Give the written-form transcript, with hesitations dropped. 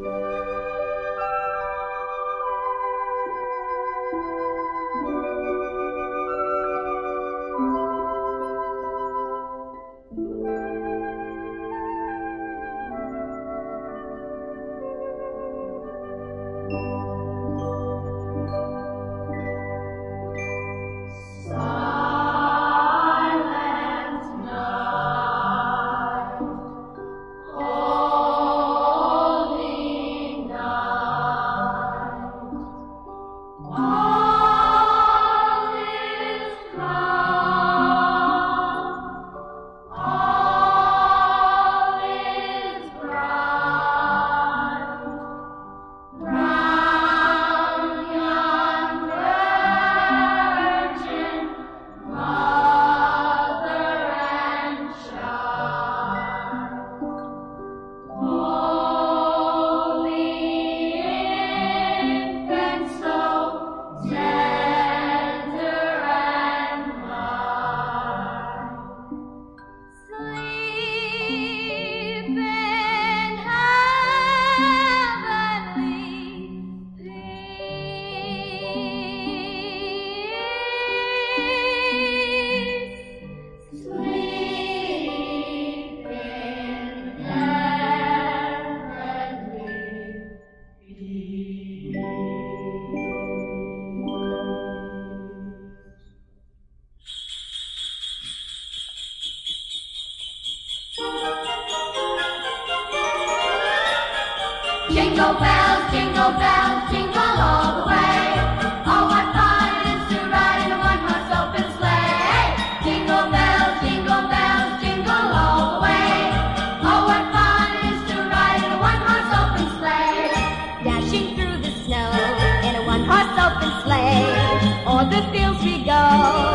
Jingle bells, jingle all the way. Oh, what fun it is to ride in a one-horse open sleigh. Jingle bells, jingle all the way. Oh, what fun it is to ride in a one-horse open sleigh. Dashing through the snow in a one-horse open sleigh. O'er the fields we go.